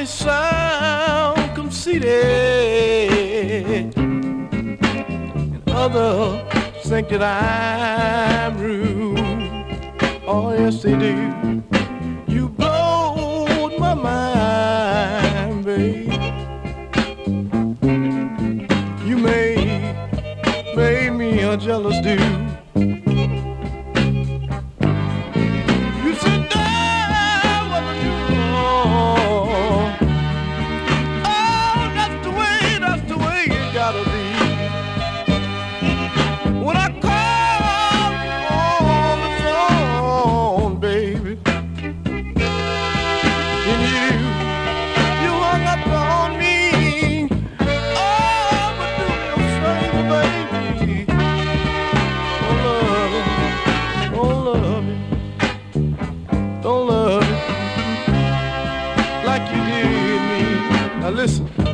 may sound conceited, and others think that I'm rude. Oh, yes, they do. You blowed my mind, babe. You made me a jealous dude. You said that was you. Oh, that's the way it gotta be. When I called you on the phone, baby, and you hung up on me. Oh, but do me a favor, baby. Don't love me, don't love me like you did me. Now listen.